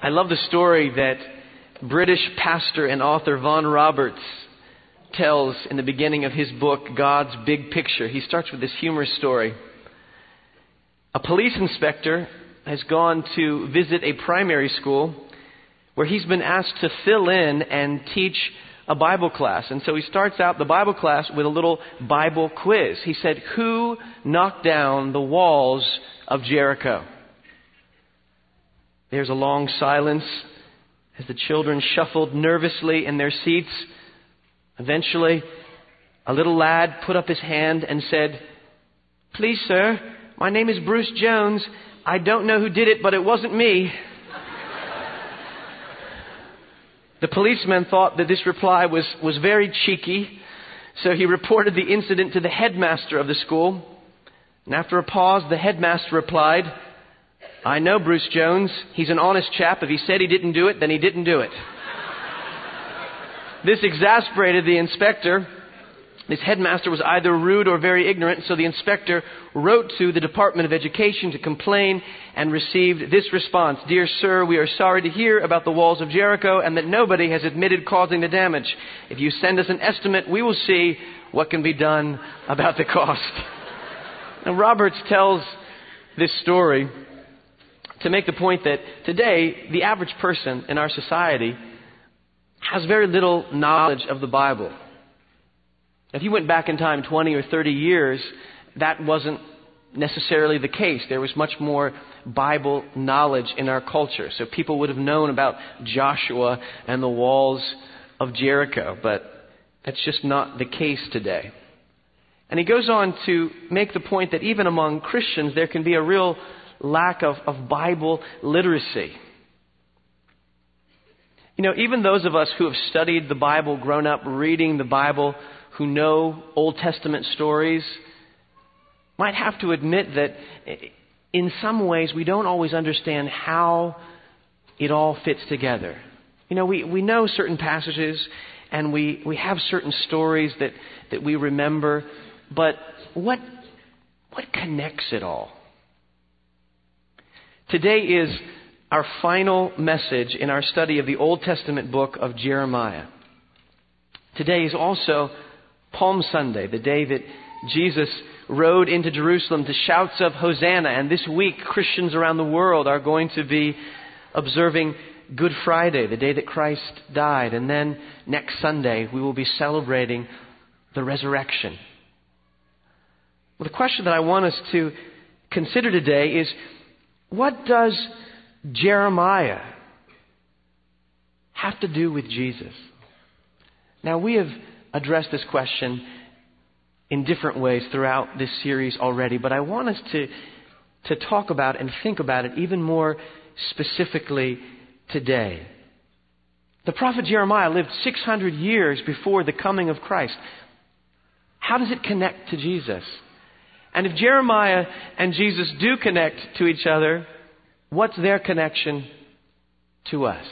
I love the story that British pastor and author Vaughan Roberts tells in the beginning of his book, God's Big Picture. He starts with this humorous story. A police inspector has gone to visit a primary school where he's been asked to fill in and teach a Bible class. And so he starts out the Bible class with a little Bible quiz. He said, "Who knocked down the walls of Jericho?" There's a long silence as the children shuffled nervously in their seats. Eventually, a little lad put up his hand and said, "Please, sir, my name is Bruce Jones. I don't know who did it, but it wasn't me." The policeman thought that this reply was very cheeky, so he reported the incident to the headmaster of the school. And after a pause, the headmaster replied, "I know Bruce Jones. He's an honest chap. If he said he didn't do it, then he didn't do it." This exasperated the inspector. This headmaster was either rude or very ignorant, so the inspector wrote to the Department of Education to complain and received this response: "Dear sir, we are sorry to hear about the walls of Jericho and that nobody has admitted causing the damage. If you send us an estimate, we will see what can be done about the cost." Now, Roberts tells this story to make the point that today, the average person in our society has very little knowledge of the Bible. If you went back in time 20 or 30 years, that wasn't necessarily the case. There was much more Bible knowledge in our culture. So people would have known about Joshua and the walls of Jericho, but that's just not the case today. And he goes on to make the point that even among Christians, there can be a real lack of Bible literacy. You know, even those of us who have studied the Bible, grown up reading the Bible, who know Old Testament stories, might have to admit that in some ways we don't always understand how it all fits together. You know, we know certain passages and we have certain stories that we remember, but what connects it all? Today is our final message in our study of the Old Testament book of Jeremiah. Today is also Palm Sunday, the day that Jesus rode into Jerusalem to shouts of Hosanna. And this week, Christians around the world are going to be observing Good Friday, the day that Christ died. And then next Sunday, we will be celebrating the resurrection. Well, the question that I want us to consider today is, what does Jeremiah have to do with Jesus? Now, we have addressed this question in different ways throughout this series already, but I want us to talk about and think about it even more specifically today. The prophet Jeremiah lived 600 years before the coming of Christ. How does it connect to Jesus? And if Jeremiah and Jesus do connect to each other, what's their connection to us?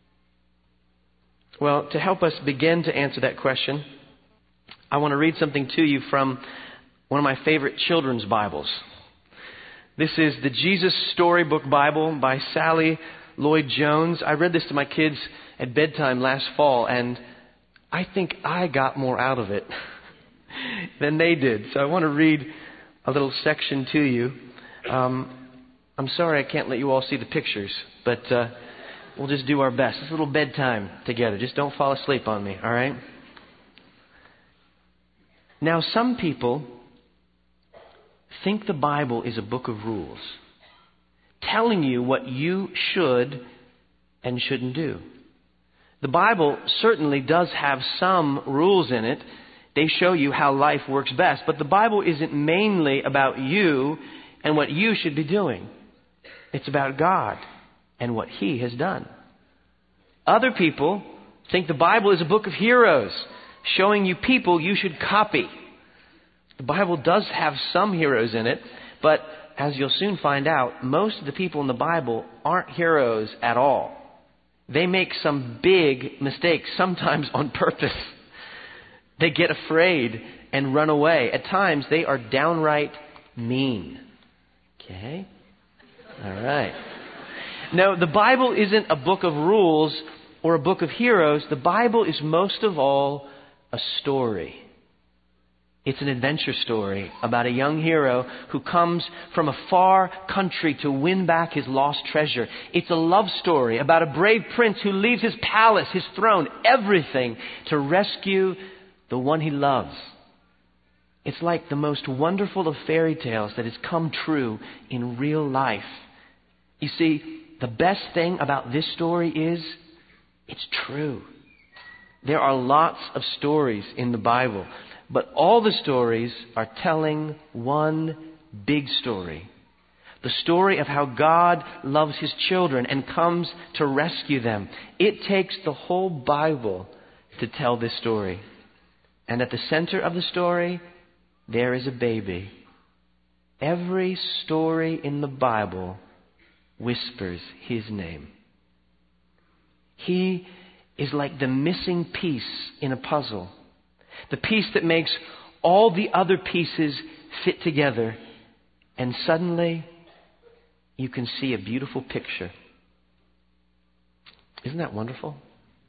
Well, to help us begin to answer that question, I want to read something to you from one of my favorite children's Bibles. This is the Jesus Storybook Bible by Sally Lloyd Jones. I read this to my kids at bedtime last fall, and I think I got more out of it than they did. So I want to read a little section to you. I'm sorry I can't let you all see the pictures, but we'll just do our best. It's a little bedtime together. Just don't fall asleep on me, all right? Now, some people think the Bible is a book of rules, telling you what you should and shouldn't do. The Bible certainly does have some rules in it. They show you how life works best. But the Bible isn't mainly about you and what you should be doing. It's about God and what He has done. Other people think the Bible is a book of heroes, showing you people you should copy. The Bible does have some heroes in it, but as you'll soon find out, most of the people in the Bible aren't heroes at all. They make some big mistakes, sometimes on purpose. They get afraid and run away. At times, they are downright mean. Okay? All right. No, the Bible isn't a book of rules or a book of heroes. The Bible is most of all a story. It's an adventure story about a young hero who comes from a far country to win back his lost treasure. It's a love story about a brave prince who leaves his palace, his throne, everything to rescue the one he loves. It's like the most wonderful of fairy tales that has come true in real life. You see, the best thing about this story is it's true. There are lots of stories in the Bible, but all the stories are telling one big story. The story of how God loves His children and comes to rescue them. It takes the whole Bible to tell this story. And at the center of the story, there is a baby. Every story in the Bible whispers His name. He is like the missing piece in a puzzle. The piece that makes all the other pieces fit together. And suddenly, you can see a beautiful picture. Isn't that wonderful?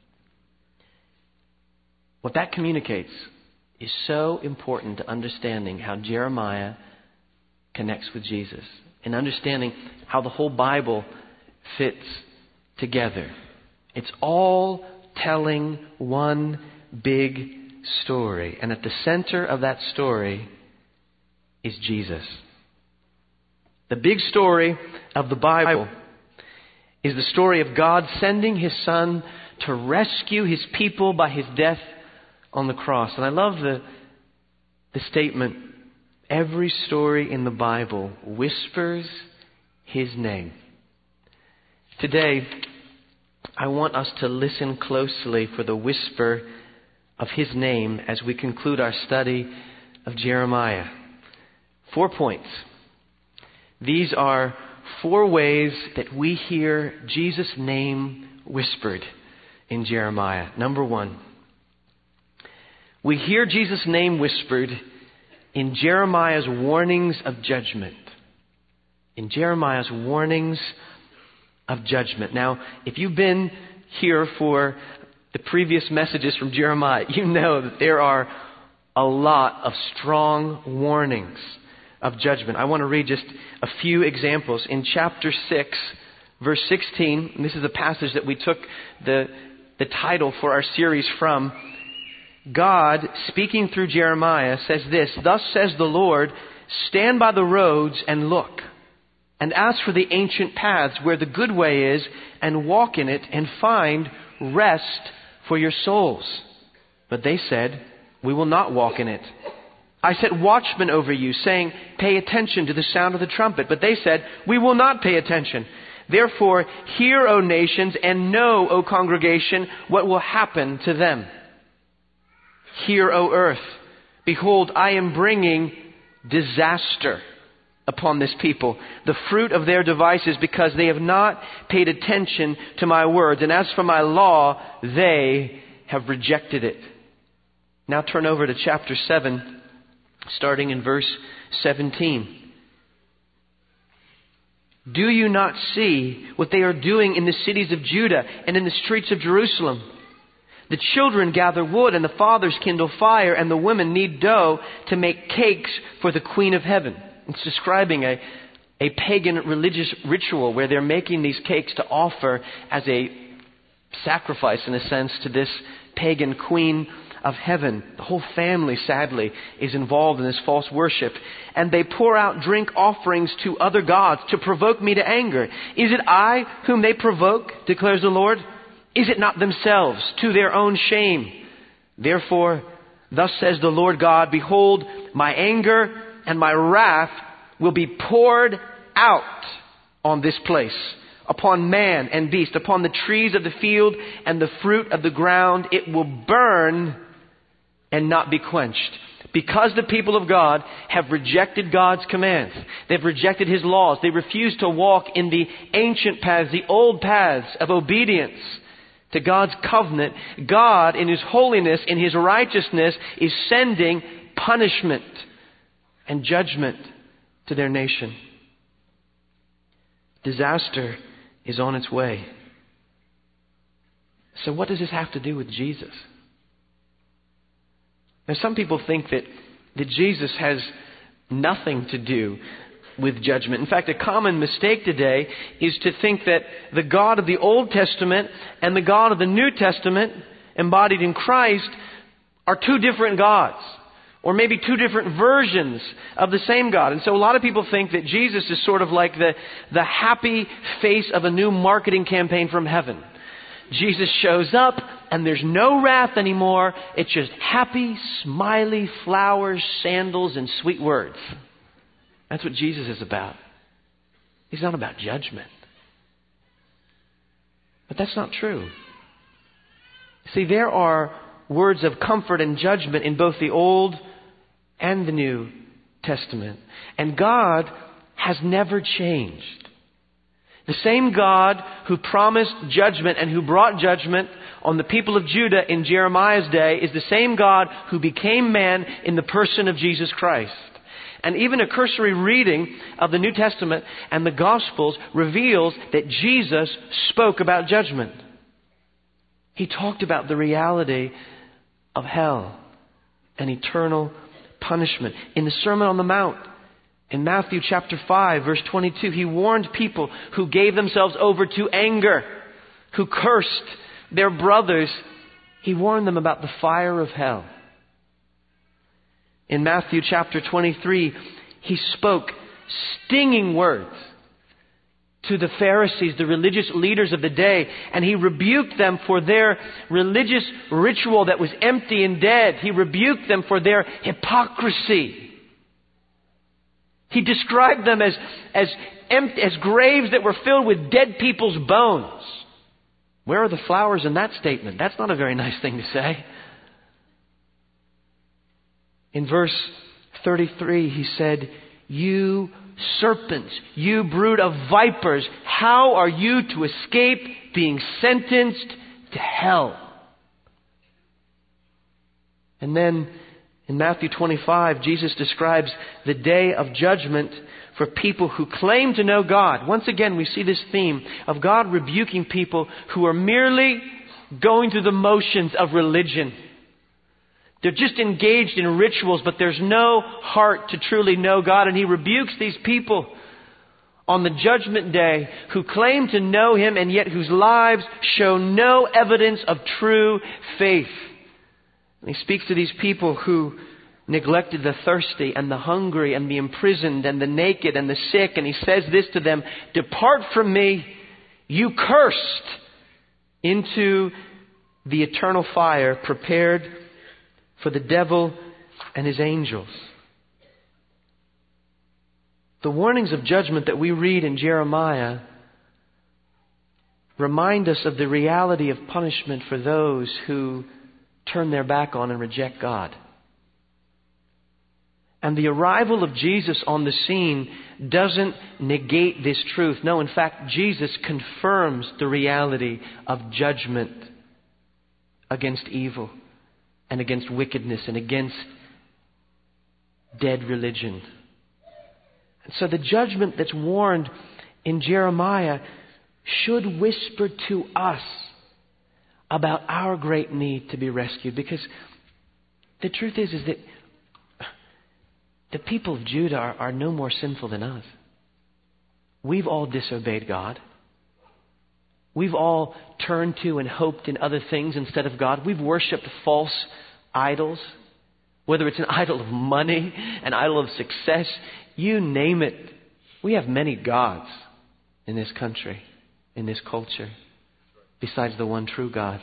What that communicates is so important to understanding how Jeremiah connects with Jesus and understanding how the whole Bible fits together. It's all telling one big story. And at the center of that story is Jesus. The big story of the Bible is the story of God sending His Son to rescue His people by His death on the cross. And I love the statement, every story in the Bible whispers His name. Today, I want us to listen closely for the whisper of His name as we conclude our study of Jeremiah. 4 points. These are 4 ways that we hear Jesus' name whispered in Jeremiah. Number 1. We hear Jesus' name whispered in Jeremiah's warnings of judgment. In Jeremiah's warnings of judgment. Now, if you've been here for the previous messages from Jeremiah, you know that there are a lot of strong warnings of judgment. I want to read just a few examples. In chapter 6, verse 16, and this is a passage that we took the title for our series from, God, speaking through Jeremiah, says this, "Thus says the Lord, stand by the roads and look, and ask for the ancient paths where the good way is, and walk in it, and find rest for your souls." But they said, "We will not walk in it." I set watchmen over you, saying, "Pay attention to the sound of the trumpet." But they said, "We will not pay attention." Therefore, hear, O nations, and know, O congregation, what will happen to them. Hear, O earth, behold, I am bringing disaster upon this people, the fruit of their devices, because they have not paid attention to my words. And as for my law, they have rejected it. Now turn over to chapter 7, starting in verse 17. Do you not see what they are doing in the cities of Judah and in the streets of Jerusalem? The children gather wood, and the fathers kindle fire, and the women knead dough to make cakes for the Queen of Heaven. It's describing a pagan religious ritual where they're making these cakes to offer as a sacrifice, in a sense, to this pagan Queen of Heaven. The whole family, sadly, is involved in this false worship. And they pour out drink offerings to other gods to provoke me to anger. Is it I whom they provoke, declares the Lord? Is it not themselves, to their own shame? Therefore, thus says the Lord God, behold, my anger and my wrath will be poured out on this place, upon man and beast, upon the trees of the field and the fruit of the ground. It will burn and not be quenched. Because the people of God have rejected God's commands. They've rejected His laws. They refuse to walk in the ancient paths, the old paths of obedience to God's covenant. God, in His holiness, in His righteousness, is sending punishment and judgment to their nation. Disaster is on its way. So what does this have to do with Jesus? Now, some people think that Jesus has nothing to do with judgment. In fact, a common mistake today is to think that the God of the Old Testament and the God of the New Testament, embodied in Christ, are two different gods, or maybe two different versions of the same God. And so a lot of people think that Jesus is sort of like the happy face of a new marketing campaign from heaven. Jesus shows up and there's no wrath anymore. It's just happy, smiley flowers, sandals, and sweet words. That's what Jesus is about. He's not about judgment. But that's not true. See, there are words of comfort and judgment in both the Old and the New Testament. And God has never changed. The same God who promised judgment and who brought judgment on the people of Judah in Jeremiah's day is the same God who became man in the person of Jesus Christ. And even a cursory reading of the New Testament and the Gospels reveals that Jesus spoke about judgment. He talked about the reality of hell and eternal punishment. In the Sermon on the Mount, in Matthew chapter 5, verse 22, he warned people who gave themselves over to anger, who cursed their brothers. He warned them about the fire of hell. In Matthew chapter 23, he spoke stinging words to the Pharisees, the religious leaders of the day, and he rebuked them for their religious ritual that was empty and dead. He rebuked them for their hypocrisy. He described them as empty, as graves that were filled with dead people's bones. Where are the flowers in that statement? That's not a very nice thing to say. In verse 33, he said, "You serpents, you brood of vipers, how are you to escape being sentenced to hell?" And then in Matthew 25, Jesus describes the day of judgment for people who claim to know God. Once again, we see this theme of God rebuking people who are merely going through the motions of religion. They're just engaged in rituals, but there's no heart to truly know God. And He rebukes these people on the judgment day who claim to know Him and yet whose lives show no evidence of true faith. And He speaks to these people who neglected the thirsty and the hungry and the imprisoned and the naked and the sick. And He says this to them, "Depart from me, you cursed, into the eternal fire prepared for the devil and his angels." The warnings of judgment that we read in Jeremiah remind us of the reality of punishment for those who turn their back on and reject God. And the arrival of Jesus on the scene doesn't negate this truth. No, in fact, Jesus confirms the reality of judgment against evil and against wickedness and against dead religion. And so the judgment that's warned in Jeremiah should whisper to us about our great need to be rescued. Because the truth is that the people of Judah are no more sinful than us. We've all disobeyed God. We've all turned to and hoped in other things instead of God. We've worshipped false idols, whether it's an idol of money, an idol of success, you name it. We have many gods in this country, in this culture, besides the one true God.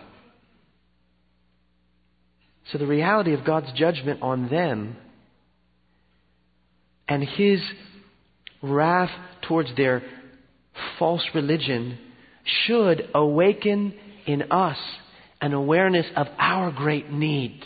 So the reality of God's judgment on them and His wrath towards their false religion should awaken in us an awareness of our great need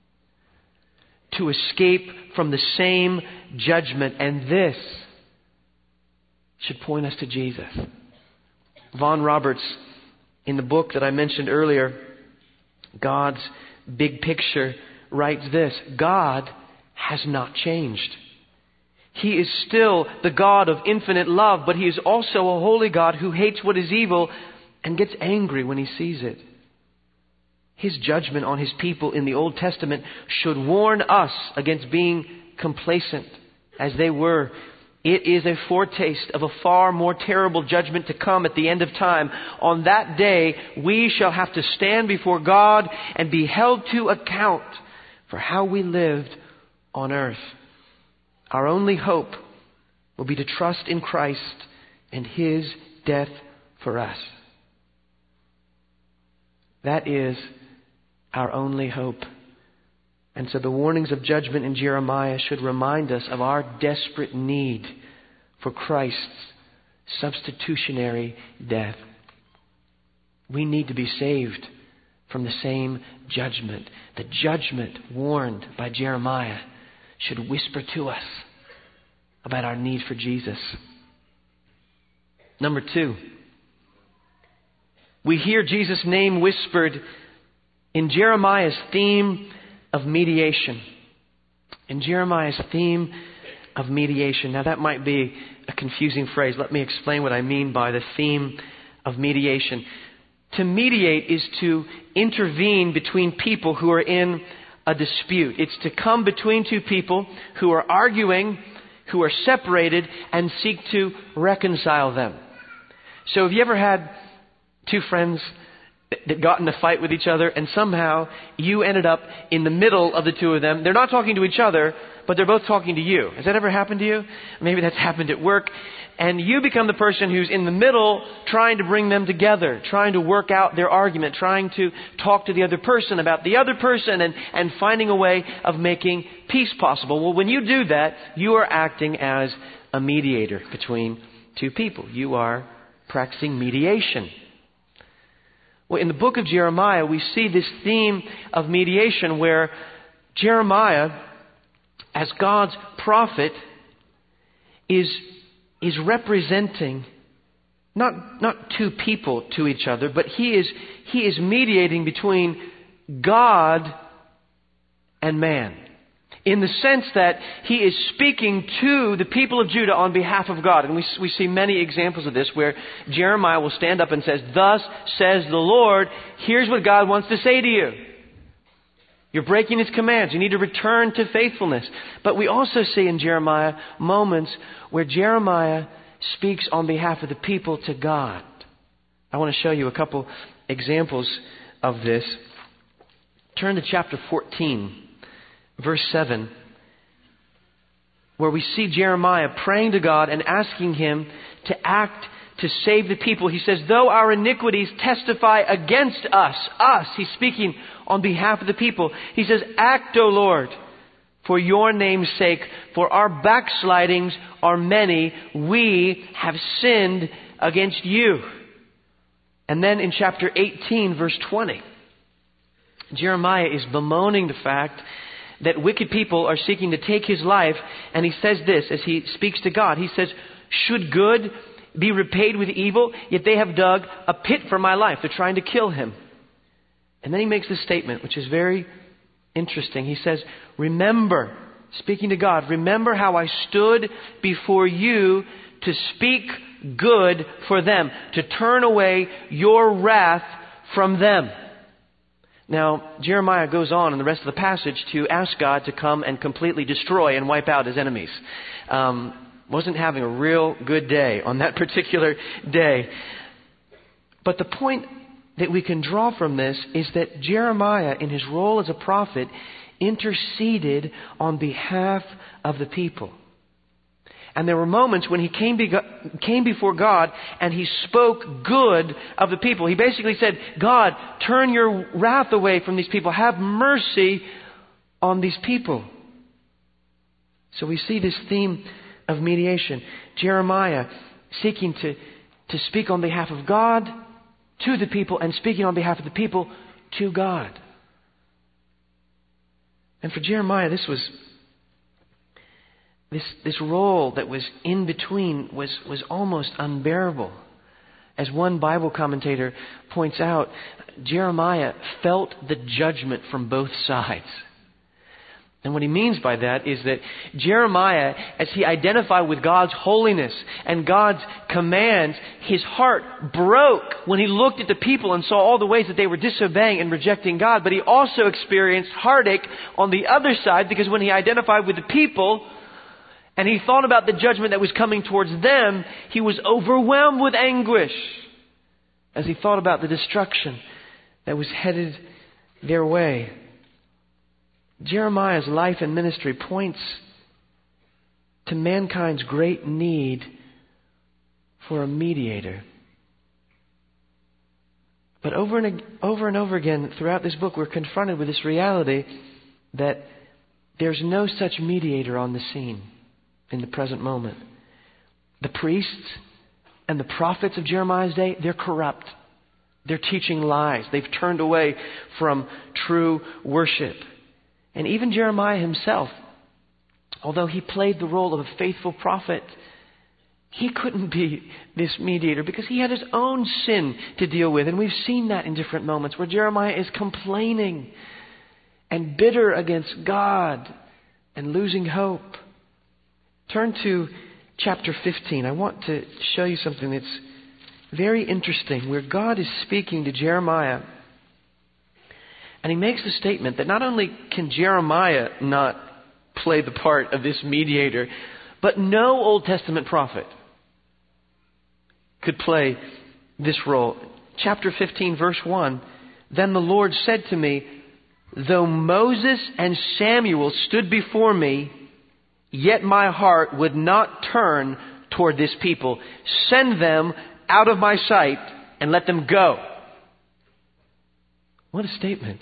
to escape from the same judgment. And this should point us to Jesus. Vaughan Roberts, in the book that I mentioned earlier, God's Big Picture, writes this: God has not changed. He is still the God of infinite love, but He is also a holy God who hates what is evil and gets angry when He sees it. His judgment on His people in the Old Testament should warn us against being complacent as they were. It is a foretaste of a far more terrible judgment to come at the end of time. On that day, we shall have to stand before God and be held to account for how we lived on earth. Our only hope will be to trust in Christ and His death for us. That is our only hope. And so the warnings of judgment in Jeremiah should remind us of our desperate need for Christ's substitutionary death. We need to be saved from the same judgment. The judgment warned by Jeremiah should whisper to us about our need for Jesus. Number 2, we hear Jesus' name whispered in Jeremiah's theme of mediation. In Jeremiah's theme of mediation. Now that might be a confusing phrase. Let me explain what I mean by the theme of mediation. To mediate is to intervene between people who are in a dispute. It's to come between two people who are arguing, who are separated, and seek to reconcile them. So have you ever had two friends that got in a fight with each other, and somehow you ended up in the middle of the two of them? They're not talking to each other, but they're both talking to you. Has that ever happened to you? Maybe that's happened at work. And you become the person who's in the middle, trying to bring them together, trying to work out their argument, trying to talk to the other person about the other person, and finding a way of making peace possible. Well, when you do that, you are acting as a mediator between two people. You are practicing mediation. Well, in the book of Jeremiah, we see this theme of mediation where Jeremiah, as God's prophet, is representing not two people to each other, but he is mediating between God and man. In the sense that he is speaking to the people of Judah on behalf of God. And we see many examples of this where Jeremiah will stand up and says, "Thus says the Lord, here's what God wants to say to you. You're breaking His commands. You need to return to faithfulness." But we also see in Jeremiah moments where Jeremiah speaks on behalf of the people to God. I want to show you a couple examples of this. Turn to chapter 14. Verse 7, where we see Jeremiah praying to God and asking Him to act to save the people. He says, "Though our iniquities testify against us," He's speaking on behalf of the people. He says, "Act, O Lord, for your name's sake, for our backslidings are many. We have sinned against you." And then in chapter 18, verse 20, Jeremiah is bemoaning the fact that wicked people are seeking to take his life. And he says this as he speaks to God. He says, "Should good be repaid with evil? Yet they have dug a pit for my life." They're trying to kill him. And then he makes this statement, which is very interesting. He says, "Remember," speaking to God, "remember how I stood before you to speak good for them, to turn away your wrath from them." Now, Jeremiah goes on in the rest of the passage to ask God to come and completely destroy and wipe out his enemies. Wasn't having a real good day on that particular day. But the point that we can draw from this is that Jeremiah, in his role as a prophet, interceded on behalf of the people. And there were moments when he came before God and he spoke good of the people. He basically said, "God, turn your wrath away from these people. Have mercy on these people." So we see this theme of mediation. Jeremiah seeking to speak on behalf of God to the people and speaking on behalf of the people to God. And for Jeremiah, this role that was in between was almost unbearable. As one Bible commentator points out, Jeremiah felt the judgment from both sides. And what he means by that is that Jeremiah, as he identified with God's holiness and God's commands, his heart broke when he looked at the people and saw all the ways that they were disobeying and rejecting God. But he also experienced heartache on the other side, because when he identified with the people and he thought about the judgment that was coming towards them, he was overwhelmed with anguish as he thought about the destruction that was headed their way. Jeremiah's life and ministry points to mankind's great need for a mediator. But over and over again throughout this book, we're confronted with this reality that there's no such mediator on the scene in the present moment. The priests and the prophets of Jeremiah's day, they're corrupt. They're teaching lies. They've turned away from true worship. And even Jeremiah himself, although he played the role of a faithful prophet, he couldn't be this mediator because he had his own sin to deal with. And we've seen that in different moments where Jeremiah is complaining and bitter against God and losing hope. Turn to chapter 15. I want to show you something that's very interesting, where God is speaking to Jeremiah. And he makes the statement that not only can Jeremiah not play the part of this mediator, but no Old Testament prophet could play this role. Chapter 15, verse 1, "Then the Lord said to me, though Moses and Samuel stood before me, yet my heart would not turn toward this people. Send them out of my sight and let them go." What a statement.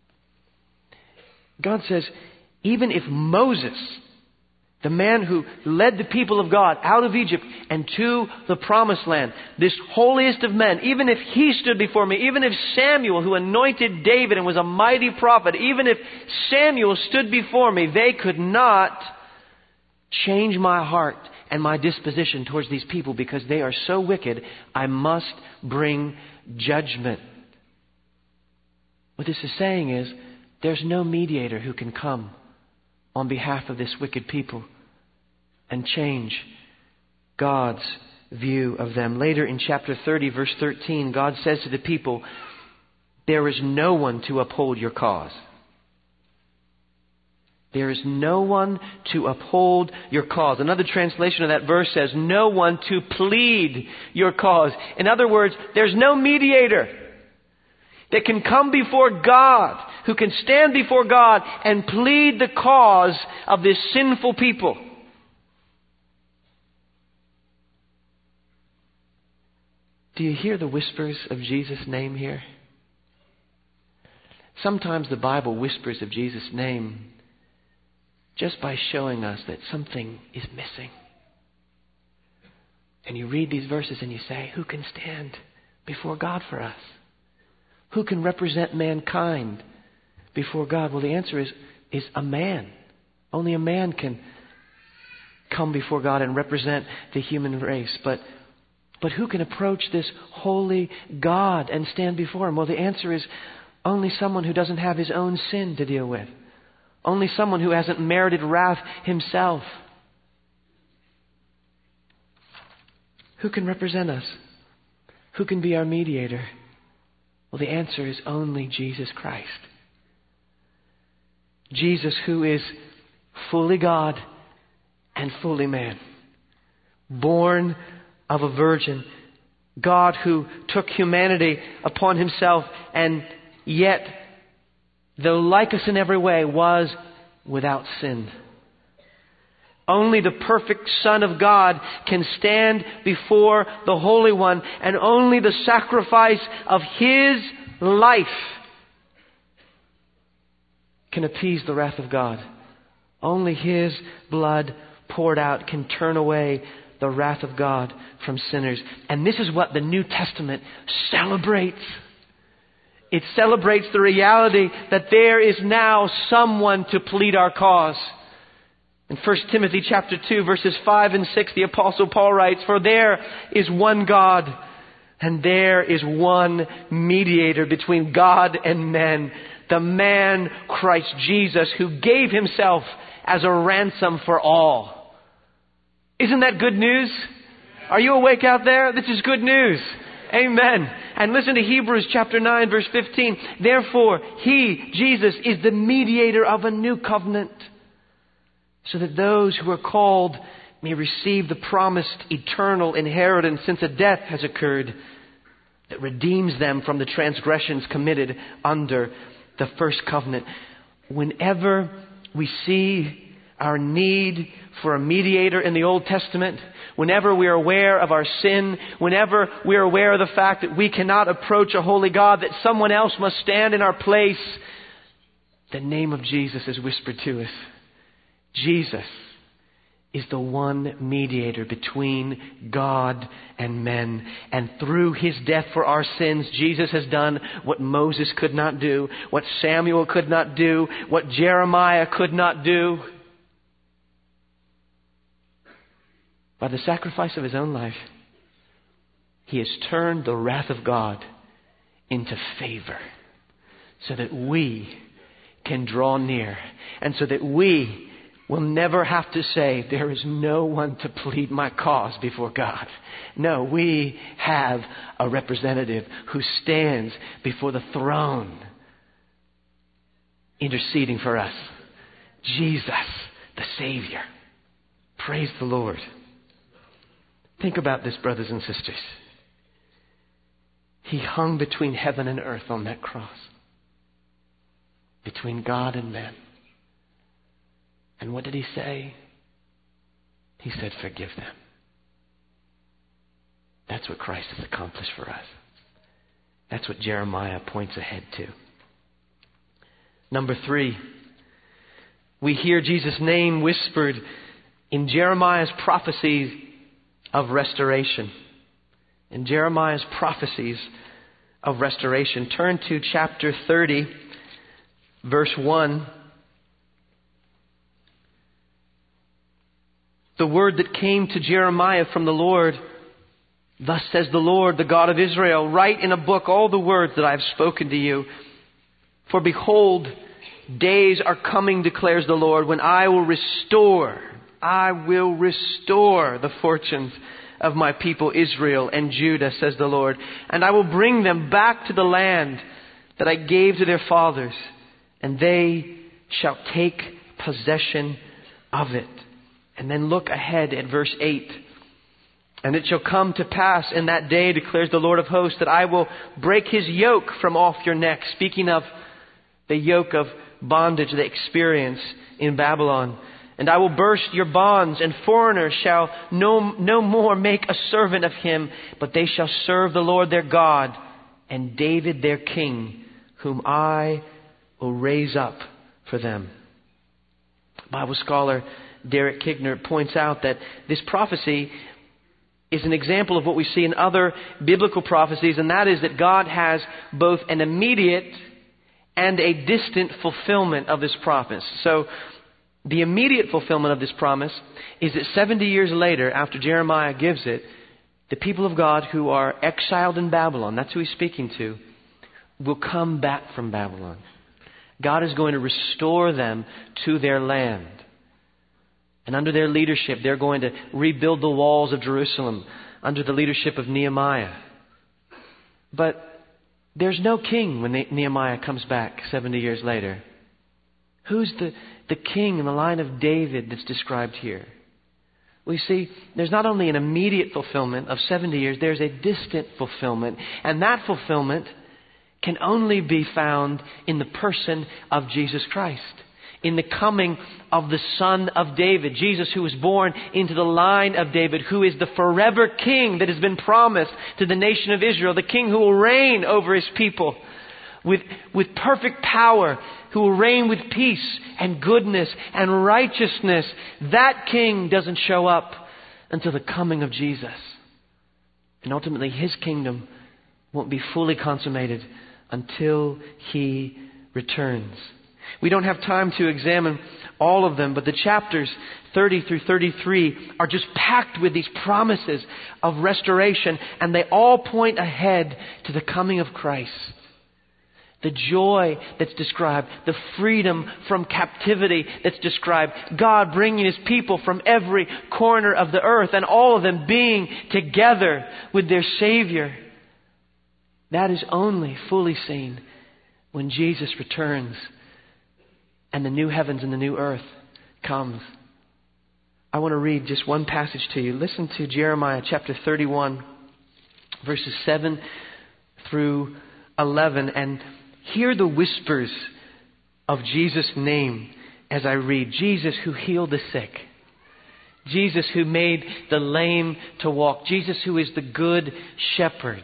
God says, even if Moses, the man who led the people of God out of Egypt and to the promised land, this holiest of men, even if he stood before me, even if Samuel, who anointed David and was a mighty prophet, even if Samuel stood before me, they could not change my heart and my disposition towards these people because they are so wicked. I must bring judgment. What this is saying is, there's no mediator who can come on behalf of this wicked people and change God's view of them. Later in chapter 30, verse 13, God says to the people, there is no one to uphold your cause. There is no one to uphold your cause. Another translation of that verse says, no one to plead your cause. In other words, there's no mediator that can come before God, who can stand before God and plead the cause of this sinful people. Do you hear the whispers of Jesus' name here? Sometimes the Bible whispers of Jesus' name just by showing us that something is missing. And you read these verses and you say, who can stand before God for us? Who can represent mankind before God? Well, the answer is a man. Only a man can come before God and represent the human race. But who can approach this holy God and stand before Him? Well, the answer is only someone who doesn't have his own sin to deal with. Only someone who hasn't merited wrath himself. Who can represent us? Who can be our mediator? Well, the answer is only Jesus Christ. Jesus, who is fully God and fully man. Born of a virgin. God who took humanity upon Himself and yet, though like us in every way, was without sin. Only the perfect Son of God can stand before the Holy One, and only the sacrifice of His life can appease the wrath of God. Only His blood poured out can turn away the wrath of God from sinners. And this is what the New Testament celebrates. It celebrates the reality that there is now someone to plead our cause. In 1 Timothy chapter 2, verses 5 and 6, the Apostle Paul writes, "For there is one God, And there is one mediator between God and men, the man Christ Jesus, who gave himself as a ransom for all. Isn't that good news? Are you awake out there? This is good news. Amen. And listen to Hebrews chapter 9, verse 15. Therefore, He, Jesus, is the mediator of a new covenant, so that those who are called may receive the promised eternal inheritance, since a death has occurred that redeems them from the transgressions committed under the first covenant. Whenever we see our need for a mediator in the Old Testament, whenever we are aware of our sin, whenever we are aware of the fact that we cannot approach a holy God, that someone else must stand in our place, the name of Jesus is whispered to us. Jesus is the one mediator between God and men. And through His death for our sins, Jesus has done what Moses could not do, what Samuel could not do, what Jeremiah could not do. By the sacrifice of His own life, He has turned the wrath of God into favor, so that we can draw near, and so that we will never have to say, there is no one to plead my cause before God. No, we have a representative who stands before the throne interceding for us. Jesus, the Savior. Praise the Lord. Think about this, brothers and sisters. He hung between heaven and earth on that cross, between God and man. And what did He say? He said, forgive them. That's what Christ has accomplished for us. That's what Jeremiah points ahead to. Number 3, we hear Jesus' name whispered in Jeremiah's prophecies of restoration. In Jeremiah's prophecies of restoration. Turn to chapter 30, verse 1. The word that came to Jeremiah from the Lord, thus says the Lord, the God of Israel, write in a book all the words that I have spoken to you. For behold, days are coming, declares the Lord, when I will restore the fortunes of my people Israel and Judah, says the Lord. And I will bring them back to the land that I gave to their fathers, and they shall take possession of it. And then look ahead at verse 8. And it shall come to pass in that day, declares the Lord of hosts, that I will break His yoke from off your neck. Speaking of the yoke of bondage they experience in Babylon. And I will burst your bonds, and foreigners shall no more make a servant of him, but they shall serve the Lord their God, and David their king, whom I will raise up for them. Bible scholar Derek Kigner points out that this prophecy is an example of what we see in other biblical prophecies, and that is that God has both an immediate and a distant fulfillment of this promise. So the immediate fulfillment of this promise is that 70 years later, after Jeremiah gives it, the people of God who are exiled in Babylon, that's who he's speaking to, will come back from Babylon. God is going to restore them to their land. And under their leadership, they're going to rebuild the walls of Jerusalem under the leadership of Nehemiah. But there's no king when Nehemiah comes back 70 years later. Who's the king in the line of David that's described here? We see there's not only an immediate fulfillment of 70 years, there's a distant fulfillment. And that fulfillment can only be found in the person of Jesus Christ. In the coming of the Son of David, Jesus, who was born into the line of David, who is the forever king that has been promised to the nation of Israel, the king who will reign over His people with perfect power, who will reign with peace and goodness and righteousness. That king doesn't show up until the coming of Jesus. And ultimately His kingdom won't be fully consummated until He returns. We don't have time to examine all of them, but the chapters 30 through 33 are just packed with these promises of restoration, and they all point ahead to the coming of Christ. The joy that's described, the freedom from captivity that's described, God bringing His people from every corner of the earth and all of them being together with their Savior. That is only fully seen when Jesus returns and the new heavens and the new earth comes. I want to read just one passage to you. Listen to Jeremiah chapter 31, verses 7 through 11, and hear the whispers of Jesus' name as I read. Jesus who healed the sick. Jesus who made the lame to walk. Jesus who is the good shepherd.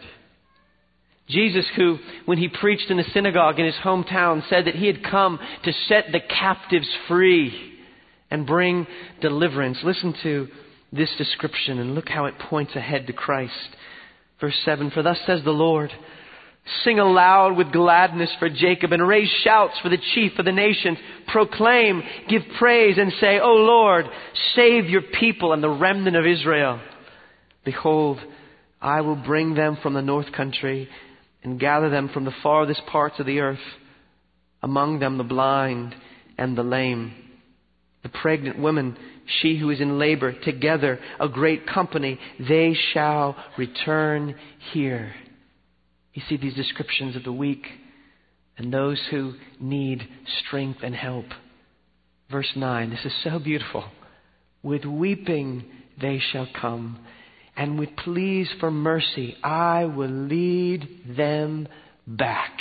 Jesus who, when He preached in the synagogue in His hometown, said that He had come to set the captives free and bring deliverance. Listen to this description and look how it points ahead to Christ. Verse 7, for thus says the Lord, sing aloud with gladness for Jacob and raise shouts for the chief of the nations. Proclaim, give praise and say, O Lord, save your people and the remnant of Israel. Behold, I will bring them from the north country and gather them from the farthest parts of the earth. Among them the blind and the lame, the pregnant woman, she who is in labor, together a great company, they shall return here. You see these descriptions of the weak and those who need strength and help. Verse 9, this is so beautiful. With weeping they shall come, and with pleas for mercy I will lead them back.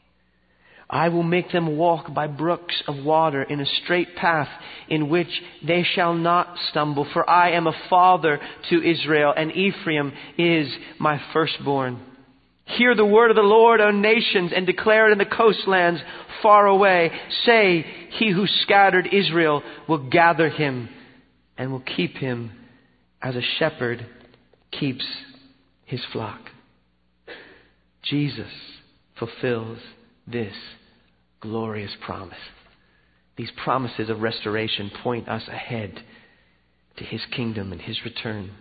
I will make them walk by brooks of water in a straight path in which they shall not stumble. For I am a father to Israel, and Ephraim is my firstborn. Hear the word of the Lord, O nations, and declare it in the coastlands far away. Say, He who scattered Israel will gather him and will keep him as a shepherd keeps his flock. Jesus fulfills this glorious promise. These promises of restoration point us ahead to His kingdom and His return.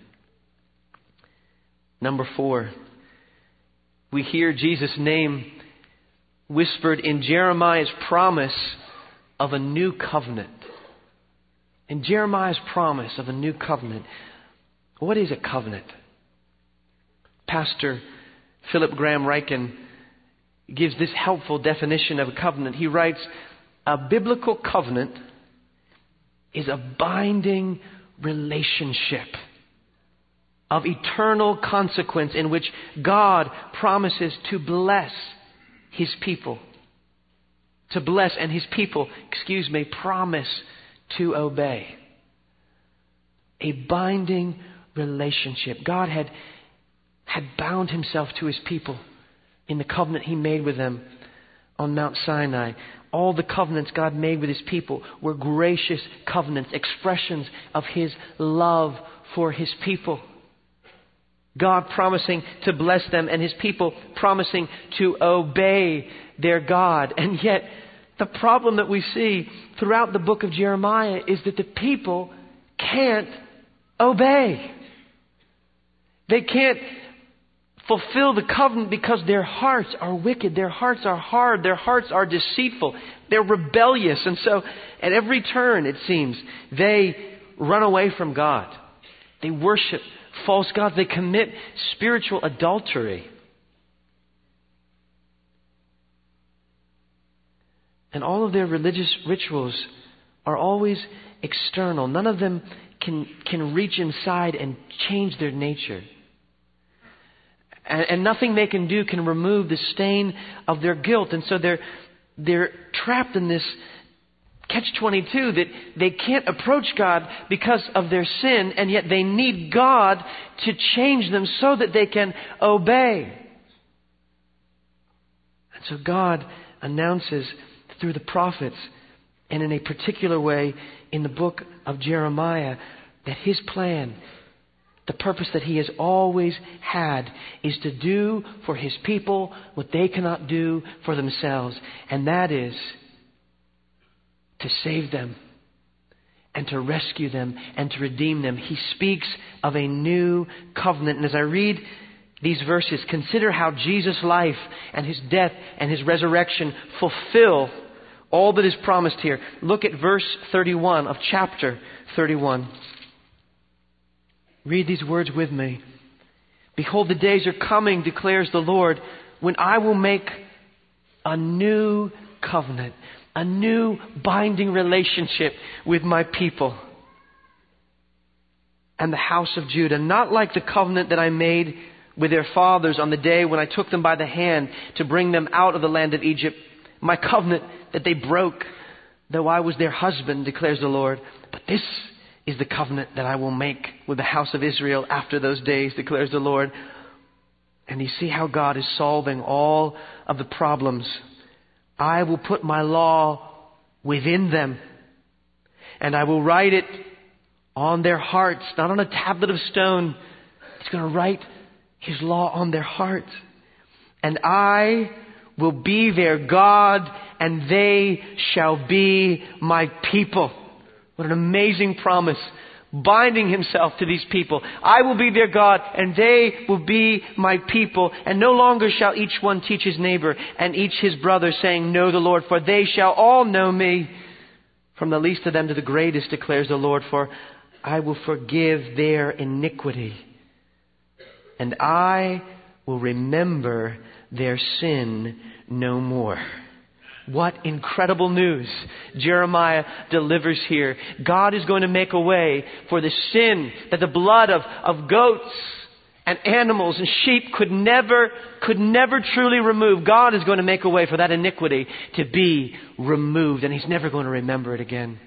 Number 4, we hear Jesus' name whispered in Jeremiah's promise of a new covenant. In Jeremiah's promise of a new covenant, what is a covenant? Pastor Philip Graham Ryken gives this helpful definition of a covenant. He writes, a biblical covenant is a binding relationship of eternal consequence in which God promises to bless His people. To bless, and His people, promise to obey. A binding relationship. God had bound Himself to His people in the covenant He made with them on Mount Sinai. All the covenants God made with His people were gracious covenants, expressions of His love for His people. God promising to bless them and His people promising to obey their God. And yet, the problem that we see throughout the book of Jeremiah is that the people can't obey. They can't fulfill the covenant because their hearts are wicked. Their hearts are hard. Their hearts are deceitful. They're rebellious. And so at every turn, it seems, they run away from God. They worship false gods. They commit spiritual adultery. And all of their religious rituals are always external. None of them can reach inside and change their nature. And nothing they can do can remove the stain of their guilt. And so they're trapped in this catch-22 that they can't approach God because of their sin, and yet they need God to change them so that they can obey. And so God announces through the prophets, and in a particular way in the book of Jeremiah, that His plan, the purpose that He has always had, is to do for His people what they cannot do for themselves. And that is to save them and to rescue them and to redeem them. He speaks of a new covenant. And as I read these verses, consider how Jesus' life and His death and His resurrection fulfill all that is promised here. Look at verse 31 of chapter 31. Read these words with me. Behold, the days are coming, declares the Lord, when I will make a new covenant, a new binding relationship with my people and the house of Judah, not like the covenant that I made with their fathers on the day when I took them by the hand to bring them out of the land of Egypt, my covenant that they broke, though I was their husband, declares the Lord. But this is the covenant that I will make with the house of Israel after those days, declares the Lord. And you see how God is solving all of the problems. I will put my law within them, and I will write it on their hearts, not on a tablet of stone. He's going to write His law on their hearts. And I will be their God, and they shall be my people. What an amazing promise. Binding Himself to these people. I will be their God, and they will be my people. And no longer shall each one teach his neighbor and each his brother, saying, know the Lord, for they shall all know me, from the least of them to the greatest, declares the Lord. For I will forgive their iniquity, and I will remember their sin no more. What incredible news Jeremiah delivers here. God is going to make a way for the sin that the blood of goats and animals and sheep could never truly remove. God is going to make a way for that iniquity to be removed, and He's never going to remember it again.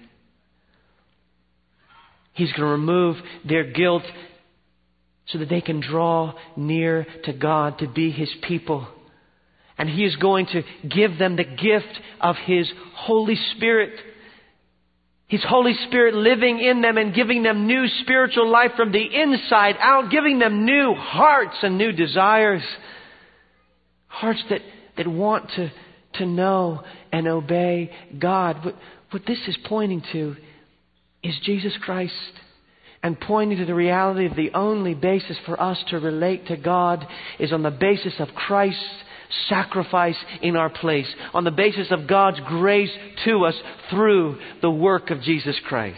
He's going to remove their guilt so that they can draw near to God to be His people. And He is going to give them the gift of His Holy Spirit. His Holy Spirit living in them and giving them new spiritual life from the inside out, giving them new hearts and new desires. Hearts that want to know and obey God. What this is pointing to is Jesus Christ. And pointing to the reality of the only basis for us to relate to God is on the basis of Christ's sacrifice in our place, on the basis of God's grace to us through the work of Jesus Christ.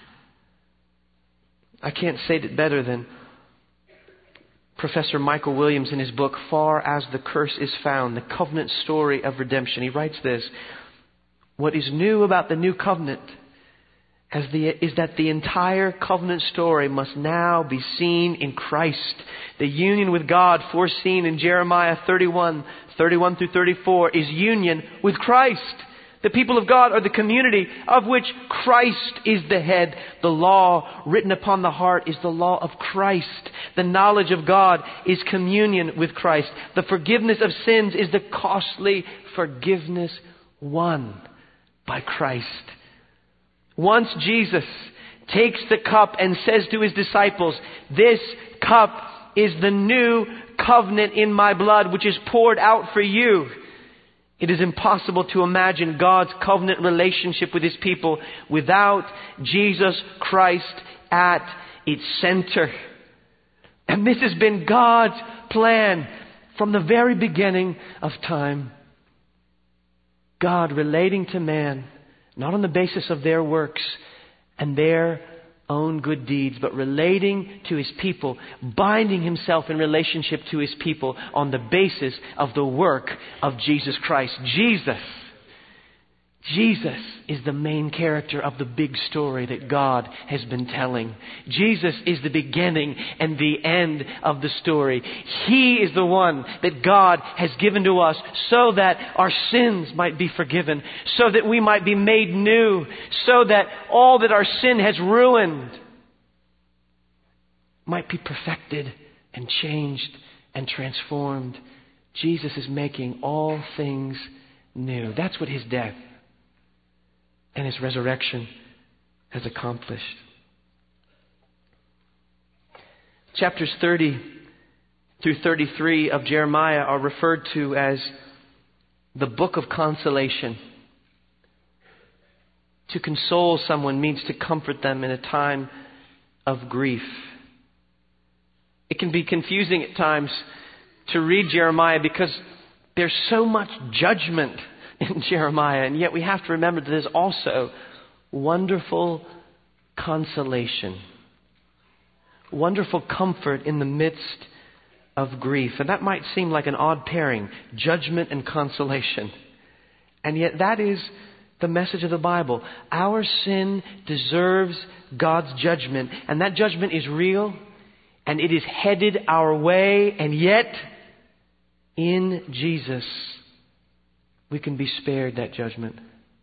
I can't say it better than Professor Michael Williams in his book, Far as the Curse is Found, The Covenant Story of Redemption. He writes this: what is new about the new covenant is that the entire covenant story must now be seen in Christ. The union with God foreseen in Jeremiah 31 through 34 is union with Christ. The people of God are the community of which Christ is the head. The law written upon the heart is the law of Christ. The knowledge of God is communion with Christ. The forgiveness of sins is the costly forgiveness won by Christ. Once Jesus takes the cup and says to His disciples, this cup is the new covenant in my blood, which is poured out for you. It is impossible to imagine God's covenant relationship with His people without Jesus Christ at its center. And this has been God's plan from the very beginning of time. God relating to man, not on the basis of their works and their own good deeds, but relating to His people, binding Himself in relationship to His people on the basis of the work of Jesus Christ. Jesus is the main character of the big story that God has been telling. Jesus is the beginning and the end of the story. He is the one that God has given to us so that our sins might be forgiven, so that we might be made new, so that all that our sin has ruined might be perfected and changed and transformed. Jesus is making all things new. That's what His death and His resurrection has accomplished. Chapters 30 through 33 of Jeremiah are referred to as the book of consolation. To console someone means to comfort them in a time of grief. It can be confusing at times to read Jeremiah because there's so much judgment in Jeremiah, and yet we have to remember that there's also wonderful consolation, wonderful comfort in the midst of grief. And that might seem like an odd pairing, judgment and consolation. And yet that is the message of the Bible. Our sin deserves God's judgment, and that judgment is real, and it is headed our way, and yet in Jesus we can be spared that judgment.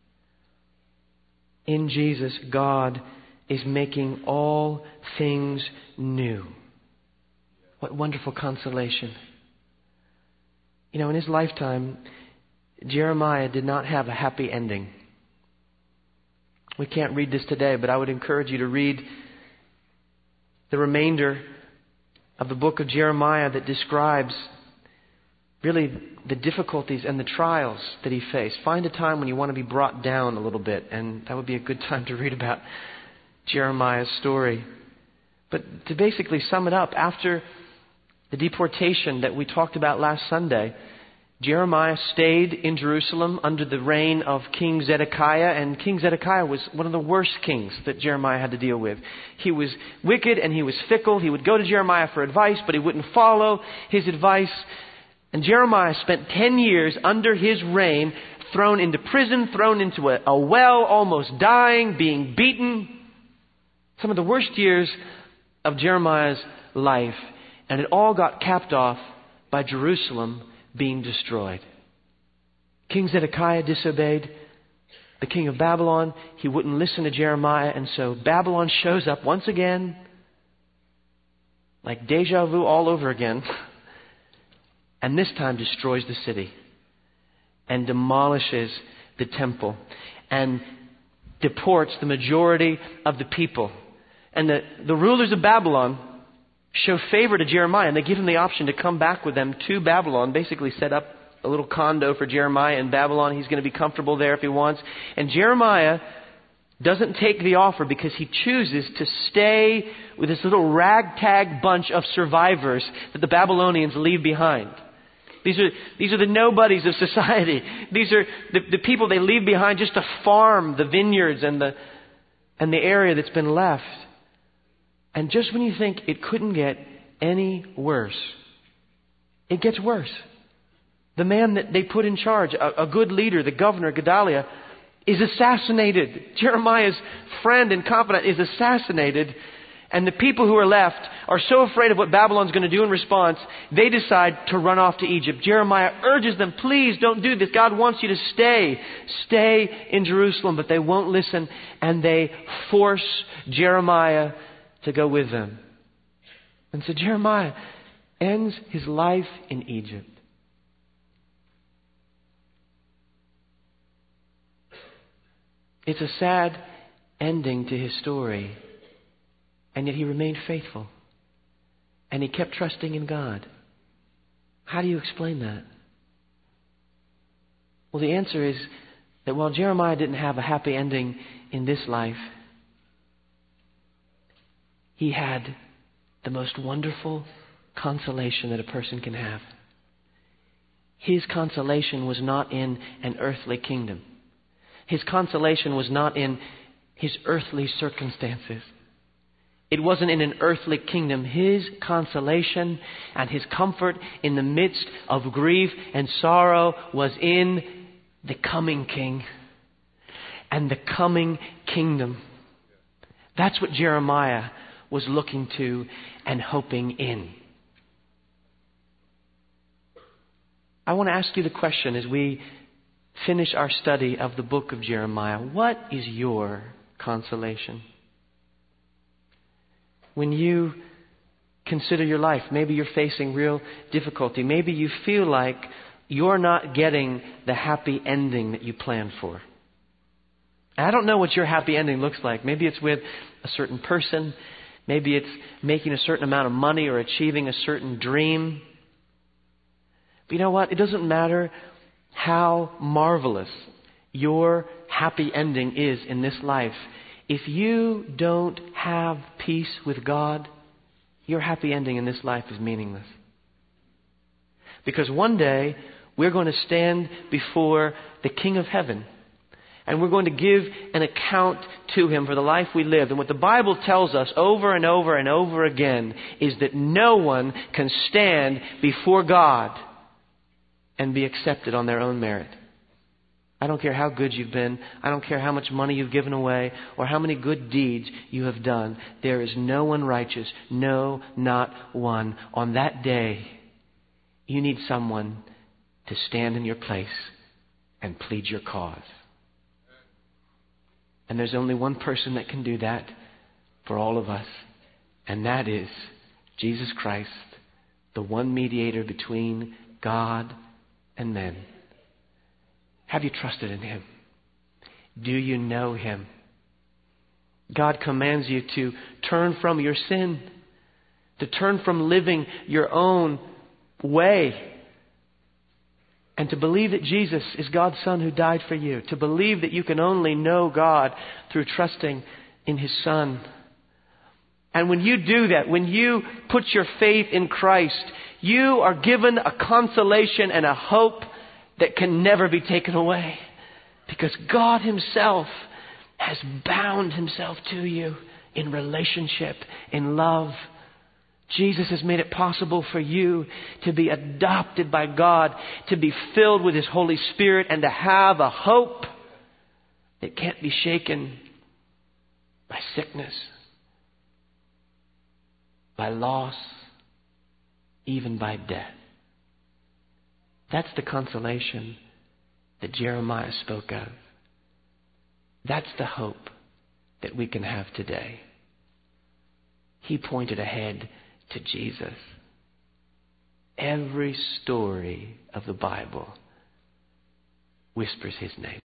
In Jesus, God is making all things new. What wonderful consolation. You know, in his lifetime, Jeremiah did not have a happy ending. We can't read this today, but I would encourage you to read the remainder of the book of Jeremiah that describes really the difficulties and the trials that he faced. Find a time when you want to be brought down a little bit, and that would be a good time to read about Jeremiah's story. But to basically sum it up, after the deportation that we talked about last Sunday, Jeremiah stayed in Jerusalem under the reign of King Zedekiah, and King Zedekiah was one of the worst kings that Jeremiah had to deal with. He was wicked and he was fickle. He would go to Jeremiah for advice, but he wouldn't follow his advice. And Jeremiah spent 10 years under his reign, thrown into prison, thrown into a well, almost dying, being beaten. Some of the worst years of Jeremiah's life. And it all got capped off by Jerusalem being destroyed. King Zedekiah disobeyed the king of Babylon. He wouldn't listen to Jeremiah, and so Babylon shows up once again, like deja vu all over again, and this time destroys the city and demolishes the temple and deports the majority of the people. And the rulers of Babylon show favor to Jeremiah, and they give him the option to come back with them to Babylon, basically set up a little condo for Jeremiah in Babylon. He's going to be comfortable there if he wants. And Jeremiah doesn't take the offer because he chooses to stay with this little ragtag bunch of survivors that the Babylonians leave behind. These are the nobodies of society. These are the people they leave behind just to farm the vineyards and the area that's been left. And just when you think it couldn't get any worse, it gets worse. The man that they put in charge, a good leader, the governor, Gedaliah, is assassinated. Jeremiah's friend and confidant is assassinated. And the people who are left are so afraid of what Babylon's going to do in response, they decide to run off to Egypt. Jeremiah urges them, please don't do this. God wants you to stay. Stay in Jerusalem. But they won't listen, and they force Jeremiah to go with them. And so Jeremiah ends his life in Egypt. It's a sad ending to his story. And yet he remained faithful. And he kept trusting in God. How do you explain that? Well, the answer is that while Jeremiah didn't have a happy ending in this life, he had the most wonderful consolation that a person can have. His consolation was not in an earthly kingdom. His consolation was not in his earthly circumstances. It wasn't in an earthly kingdom. His consolation and his comfort in the midst of grief and sorrow was in the coming King and the coming kingdom. That's what Jeremiah was looking to and hoping in. I want to ask you the question as we finish our study of the book of Jeremiah. What is your consolation? When you consider your life, maybe you're facing real difficulty. Maybe you feel like you're not getting the happy ending that you planned for. I don't know what your happy ending looks like. Maybe it's with a certain person. Maybe it's making a certain amount of money or achieving a certain dream. But you know what? It doesn't matter how marvelous your happy ending is in this life, if you don't have peace with God, your happy ending in this life is meaningless. Because one day, we're going to stand before the King of Heaven. And we're going to give an account to Him for the life we lived. And what the Bible tells us over and over and over again is that no one can stand before God and be accepted on their own merit. I don't care how good you've been. I don't care how much money you've given away or how many good deeds you have done. There is no one righteous. No, not one. On that day, you need someone to stand in your place and plead your cause. And there's only one person that can do that for all of us, and that is Jesus Christ, the one mediator between God and men. Have you trusted in Him? Do you know Him? God commands you to turn from your sin, to turn from living your own way, and to believe that Jesus is God's Son who died for you. To believe that you can only know God through trusting in His Son. And when you do that, when you put your faith in Christ, you are given a consolation and a hope that can never be taken away. Because God Himself has bound Himself to you in relationship, in love. Jesus has made it possible for you to be adopted by God, to be filled with His Holy Spirit, and to have a hope that can't be shaken by sickness, by loss, even by death. That's the consolation that Jeremiah spoke of. That's the hope that we can have today. He pointed ahead to Jesus. Every story of the Bible whispers His name.